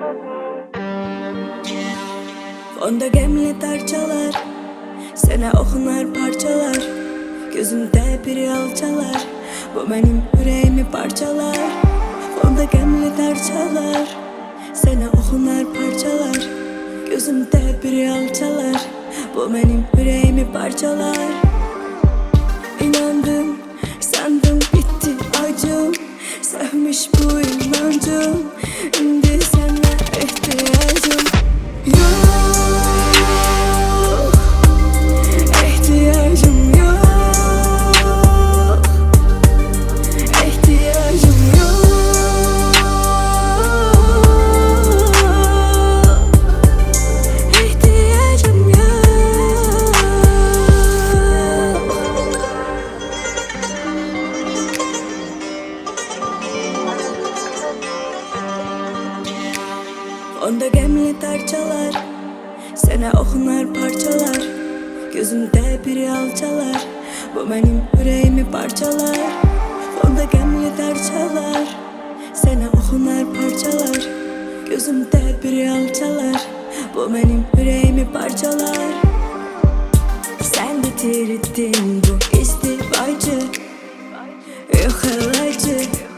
Fonda gemli tarçalar, sene okunar parçalar. Gözümde bir alçalar, bu benim yüreğimi parçalar. Fonda gemli tarçalar, sene okunar parçalar. Gözümde bir alçalar, bu benim yüreğimi parçalar. İnandım, sandım bitti acım, sevmiş bu inancım. Şimdi sana ihtiyacım yok. İhtiyacım yok. İhtiyacım yok. İhtiyacım yok. Onda gemli tarçalar, sene okunar parçalar. Gözümde bir alçalar, bu benim yüreğimi parçalar. Onda gemli tarçalar, sene okunar parçalar. Gözümde bir alçalar, bu benim yüreğimi parçalar. Sen bitirdin bu izdivacı, yok alaycı.